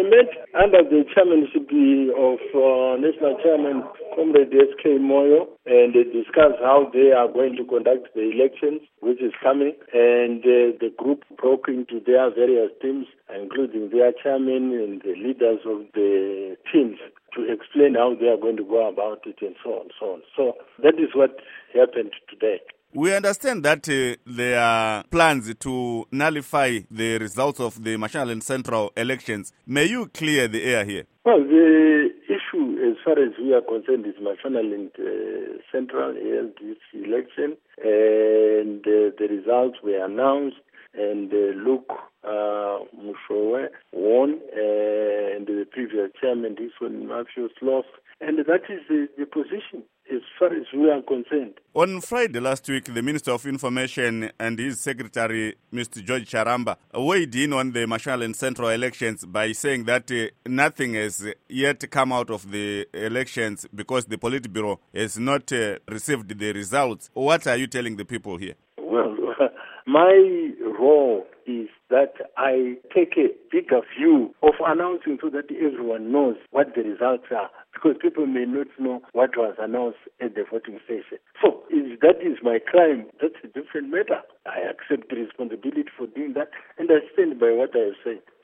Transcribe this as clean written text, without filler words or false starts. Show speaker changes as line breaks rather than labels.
met under the chairmanship of National Chairman Comrade S.K. Moyo, and they discussed how they are going to conduct the elections, which is coming, and the group broke into their various teams, including their chairman and the leaders of the teams, to explain how they are going to go about it and so on, so on. So that is what happened today.
We understand that there are plans to nullify the results of the Mashonaland Central elections. May you clear the air here?
Well, the issue, as far as we are concerned, is Mashonaland Central held this election, and the results were announced, and Luke Mushowe won, and the previous chairman, this one, Matthews, lost. And that is the position as far as we are concerned.
On Friday last week, the Minister of Information and his secretary, Mr. George Charamba, weighed in on the Mashonaland Central elections by saying that nothing has yet come out of the elections because the Politburo has not received the results. What are you telling the people here?
Well, my role is that I take a bigger view of announcing so that everyone knows what the results are, because people may not know what was announced at the voting station. So if that is my crime, that's a different matter. I accept the responsibility for doing that, and I stand by what I have said.